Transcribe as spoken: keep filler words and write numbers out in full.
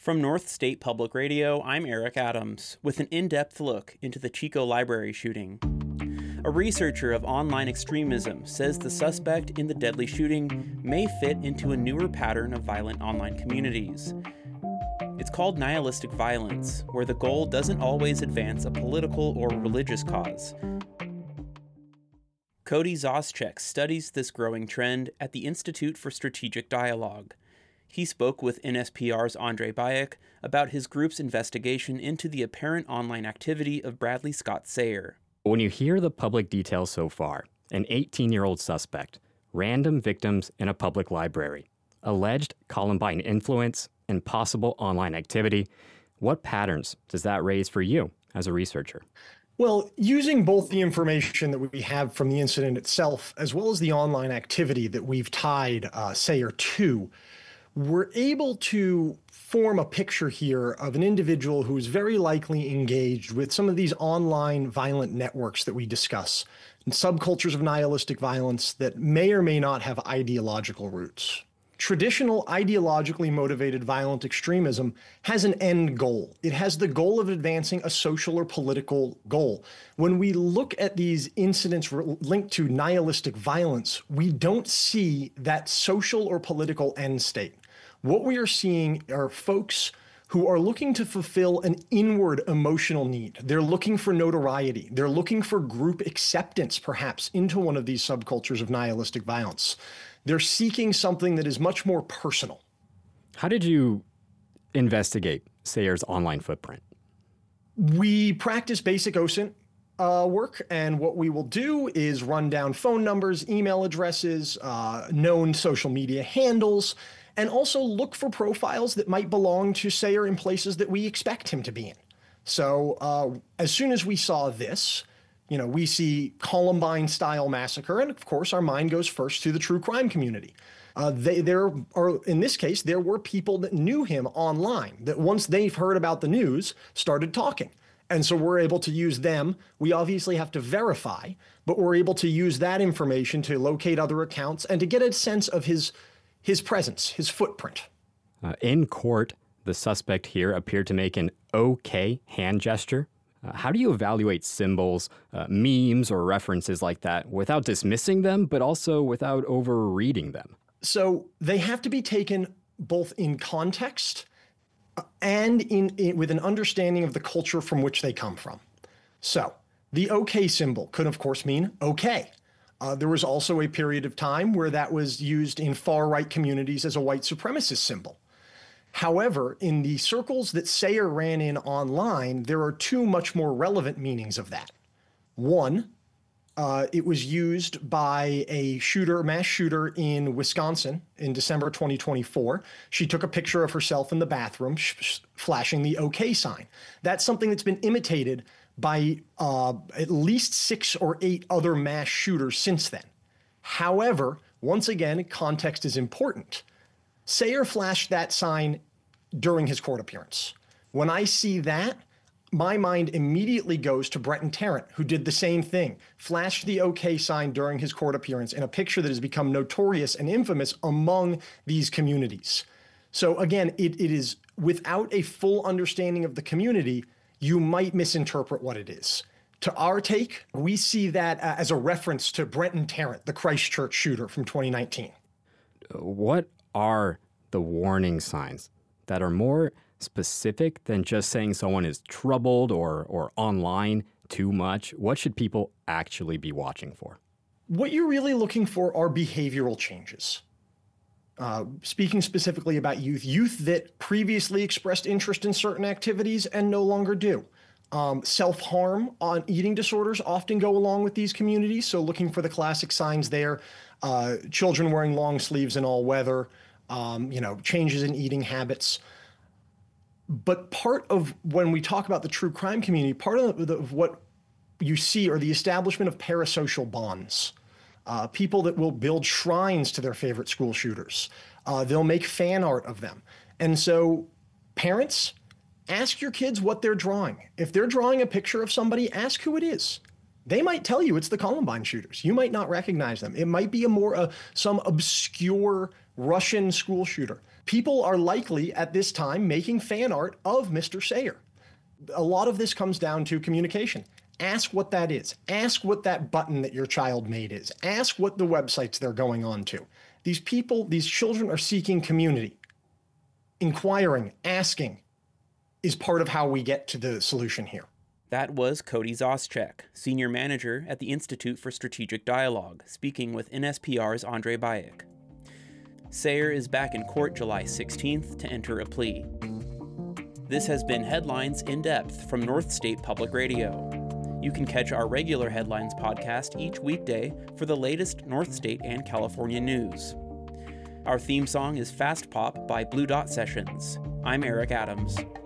From North State Public Radio, I'm Eric Adams, with an in-depth look into the Chico Library shooting. A researcher of online extremism says the suspect in the deadly shooting may fit into a newer pattern of violent online communities. It's called nihilistic violence, where the goal doesn't always advance a political or religious cause. Cody Zoschek studies this growing trend at the Institute for Strategic Dialogue. He spoke with N S P R's Andre Bayek about his group's investigation into the apparent online activity of Bradley Scott Sayer. When you hear the public details so far, an eighteen-year-old suspect, random victims in a public library, alleged Columbine influence, and possible online activity, what patterns does that raise for you as a researcher? Well, using both the information that we have from the incident itself, as well as the online activity that we've tied uh, Sayer to, we're able to form a picture here of an individual who is very likely engaged with some of these online violent networks that we discuss, and subcultures of nihilistic violence that may or may not have ideological roots. Traditional ideologically motivated violent extremism has an end goal. It has the goal of advancing a social or political goal. When we look at these incidents linked to nihilistic violence, we don't see that social or political end state. What we are seeing are folks who are looking to fulfill an inward emotional need. They're looking for notoriety. They're looking for group acceptance, perhaps, into one of these subcultures of nihilistic violence. They're seeking something that is much more personal. How did you investigate Sayer's online footprint? We practice basic O S I N T uh, work, and what we will do is run down phone numbers, email addresses, uh, known social media handles, and also look for profiles that might belong to Sayer in places that we expect him to be in. So uh, as soon as we saw this, you know, we see Columbine-style massacre, and of course our mind goes first to the true crime community. Uh, they, there are, in this case, there were people that knew him online that once they've heard about the news, started talking. And so we're able to use them. We obviously have to verify, but we're able to use that information to locate other accounts and to get a sense of his his presence, his footprint. Uh, in court, the suspect here appeared to make an okay hand gesture. Uh, how do you evaluate symbols, uh, memes, or references like that without dismissing them, but also without overreading them? So they have to be taken both in context and in, in with an understanding of the culture from which they come from. So the okay symbol could, of course, mean okay. Uh, there was also a period of time where that was used in far-right communities as a white supremacist symbol. However, in the circles that Sayer ran in online, there are two much more relevant meanings of that. One, uh, it was used by a shooter, mass shooter in Wisconsin in December twenty twenty-four. She took a picture of herself in the bathroom, sh- sh- flashing the OK sign. That's something that's been imitated by uh, at least six or eight other mass shooters since then. However, once again, context is important. Sayer flashed that sign during his court appearance. When I see that, my mind immediately goes to Brenton Tarrant, who did the same thing, flashed the OK sign during his court appearance in a picture that has become notorious and infamous among these communities. So again, it, it is without a full understanding of the community, you might misinterpret what it is. To our take, we see that uh, as a reference to Brenton Tarrant, the Christchurch shooter from twenty nineteen. What are the warning signs that are more specific than just saying someone is troubled or, or online too much? What should people actually be watching for? What you're really looking for are behavioral changes. Uh, speaking specifically about youth, youth that previously expressed interest in certain activities and no longer do. Um, self-harm on eating disorders often go along with these communities, so looking for the classic signs there. Uh, children wearing long sleeves in all weather, um, you know, changes in eating habits. But part of when we talk about the true crime community, part of, the, of what you see are the establishment of parasocial bonds. Uh, people that will build shrines to their favorite school shooters. Uh, they'll make fan art of them. And so parents, ask your kids what they're drawing. If they're drawing a picture of somebody, ask who it is. They might tell you it's the Columbine shooters. You might not recognize them. It might be a more uh, some obscure Russian school shooter. people are likely at this time making fan art of Mister Sayer. A lot of this comes down to communication. Ask what that is. Ask what that button that your child made is. Ask what the websites they're going on to. These people, these children are seeking community. Inquiring, asking is part of how we get to the solution here. That was Cody Zoschek, Senior Manager at the Institute for Strategic Dialogue, speaking with N S P R's Andre Bayek. Sayer is back in court July sixteenth to enter a plea. This has been Headlines in Depth from North State Public Radio. You can catch our regular Headlines podcast each weekday for the latest North State and California news. Our theme song is Fast Pop by Blue Dot Sessions. I'm Eric Adams.